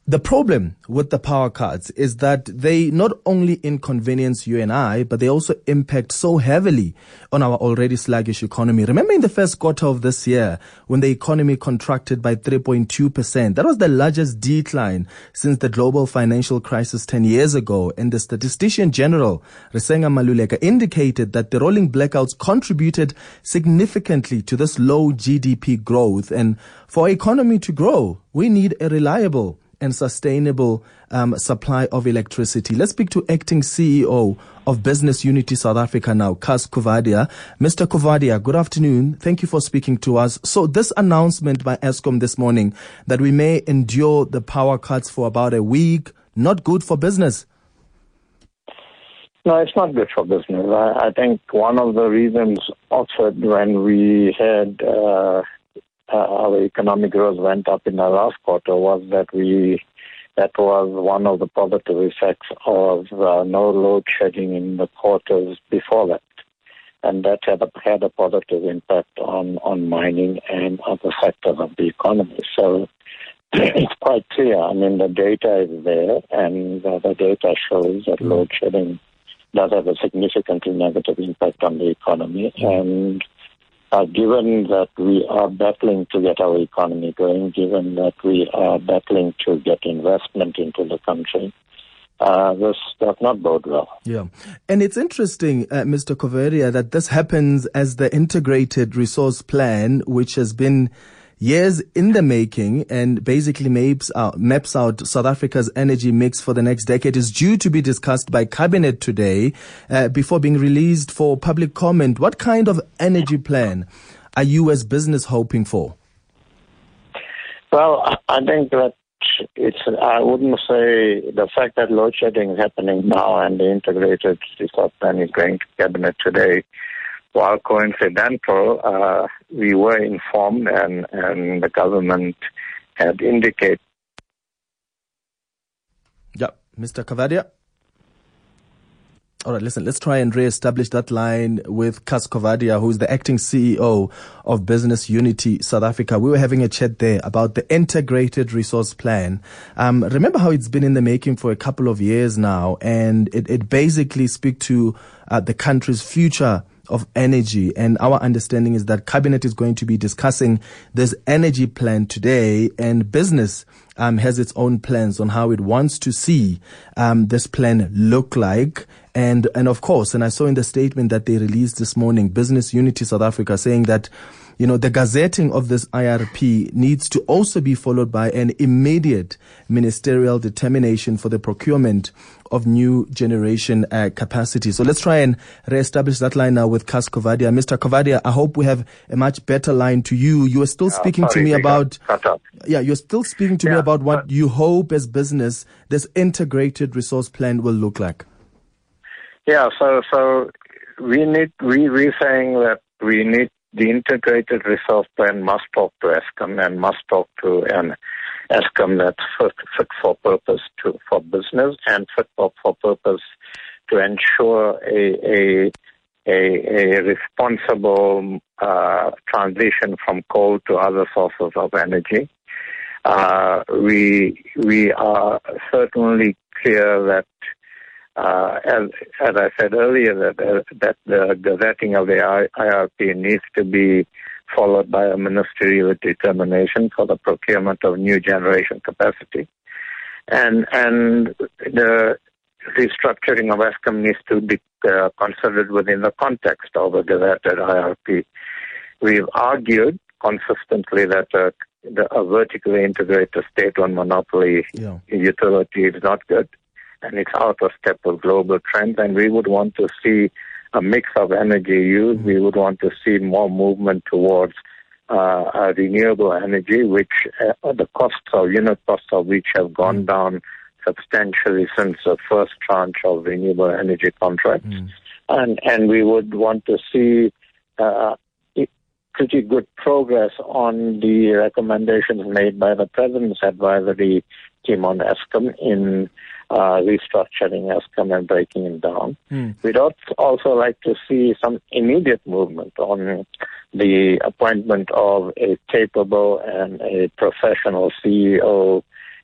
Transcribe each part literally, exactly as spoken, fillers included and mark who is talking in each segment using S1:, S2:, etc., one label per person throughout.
S1: The problem with the power cuts is that they not only inconvenience you and I, but they also impact so heavily on our already sluggish economy. Remember in the first quarter of this year, when the economy contracted by three point two percent, that was the largest decline since the global financial crisis ten years ago. And the statistician general, Risenga Maluleka, indicated that the rolling blackouts contributed significantly to this low G D P growth. And for our economy to grow, we need a reliable and sustainable um, supply of electricity. Let's speak to Acting C E O of Business Unity South Africa now, Kas Coovadia. Mister Coovadia, good afternoon. Thank you for speaking to us. So this announcement by Eskom this morning that we may endure the power cuts for about a week, not good for business.
S2: No, it's not good for business. I, I think one of the reasons offered when we had uh, Uh, our economic growth went up in the last quarter was that we that was one of the positive effects of uh, no load shedding in the quarters before that, and that had a, had a positive impact on, on mining and other sectors of the economy. So it's quite clear. I mean, the data is there, and uh, the data shows that load shedding does have a significantly negative impact on the economy. And Uh, given that we are battling to get our economy going, given that we are battling to get investment into the country, uh, this does not bode well.
S1: Yeah. And it's interesting, uh, Mister Coovadia, that this happens as the integrated resource plan, which has been years in the making and basically maps out, maps out South Africa's energy mix for the next decade, is due to be discussed by Cabinet today uh, before being released for public comment. What kind of energy plan are you as business hoping for?
S2: Well, I think that it's, I wouldn't say the fact that load shedding is happening now and the integrated resource plan is going to Cabinet today, while coincidental, uh, we were informed and, and the government had indicated.
S1: Yeah, Mister Coovadia. All right, listen, let's try and re-establish that line with Kas Coovadia, who's the acting C E O of Business Unity South Africa. We were having a chat there about the integrated resource plan. Um, remember how it's been in the making for a couple of years now, and it, it basically speaks to uh, the country's future of energy. And our understanding is that Cabinet is going to be discussing this energy plan today, and business um, has its own plans on how it wants to see um, this plan look like. And, and of course, and I saw in the statement that they released this morning, Business Unity South Africa, saying that, you know, the gazetting of this I R P needs to also be followed by an immediate ministerial determination for the procurement of new generation uh, capacity. So let's try and re-establish that line now with Kas Coovadia. Mister Coovadia, I hope we have a much better line to you. You are still
S2: uh,
S1: speaking
S2: sorry,
S1: to me about,
S2: got,
S1: yeah, you're still speaking to
S2: yeah,
S1: me about what
S2: but,
S1: you hope as business this integrated resource plan will look like.
S2: Yeah, so so we need we we're saying that we need the integrated resource plan must talk to Eskom and must talk to an Eskom that's fit, fit for purpose to for business and fit for, for purpose to ensure a a a, a responsible uh, transition from coal to other sources of energy. Uh, we we are certainly clear that. Uh, as, as I said earlier, that, uh, that the gazetting of the I R P needs to be followed by a ministerial determination for the procurement of new generation capacity. And and the restructuring of Eskom needs to be uh, considered within the context of a gazetted I R P. We've argued consistently that uh, the, a vertically integrated state-owned monopoly yeah. utility is not good. And it's out of step with global trends, and we would want to see a mix of energy use. Mm-hmm. We would want to see more movement towards uh, uh, renewable energy, which uh, the costs of unit costs of which have gone mm-hmm. down substantially since the first tranche of renewable energy contracts. Mm-hmm. And and we would want to see uh, pretty good progress on the recommendations made by the President's advisory team on Eskom in Uh, restructuring Eskom and breaking it down. Mm. We'd also like to see some immediate movement on the appointment of a capable and a professional C E O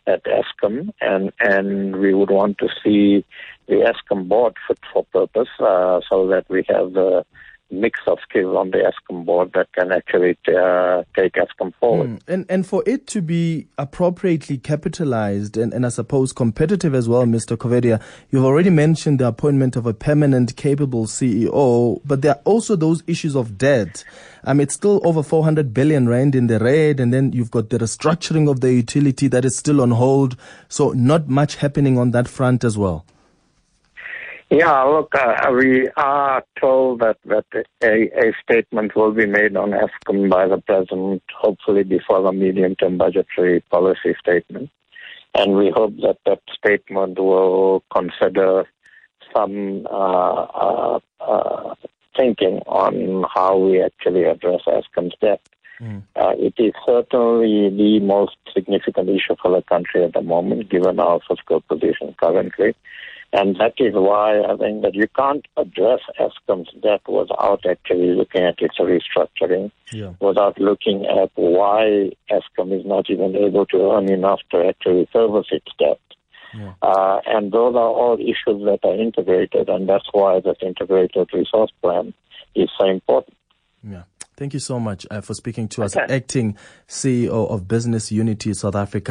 S2: at Eskom, and, and we would want to see the Eskom board fit for purpose, uh, so that we have the mix of skills on the Eskom board that can actually uh, take Eskom forward.
S1: Mm. And and for it to be appropriately capitalized and, and I suppose competitive as well, Mister Kovadia, you've already mentioned the appointment of a permanent, capable C E O, but there are also those issues of debt. Um, it's still over four hundred billion rand in the red, and then you've got the restructuring of the utility that is still on hold. So not much happening on that front as well.
S2: Yeah, look, uh, we are told that, that a, a statement will be made on Eskom by the President, hopefully before the medium-term budgetary policy statement. And we hope that that statement will consider some uh, uh, uh, thinking on how we actually address Eskom's debt. Mm. Uh, it is certainly the most significant issue for the country at the moment, given our fiscal position currently. And that is why I think that you can't address Eskom's debt without actually looking at its restructuring, yeah. without looking at why Eskom is not even able to earn enough to actually service its debt. Yeah. Uh, and those are all issues that are integrated, and that's why that integrated resource plan is so important.
S1: Yeah. Thank you so much uh, for speaking to
S2: okay.
S1: us, Acting C E O of Business Unity South Africa.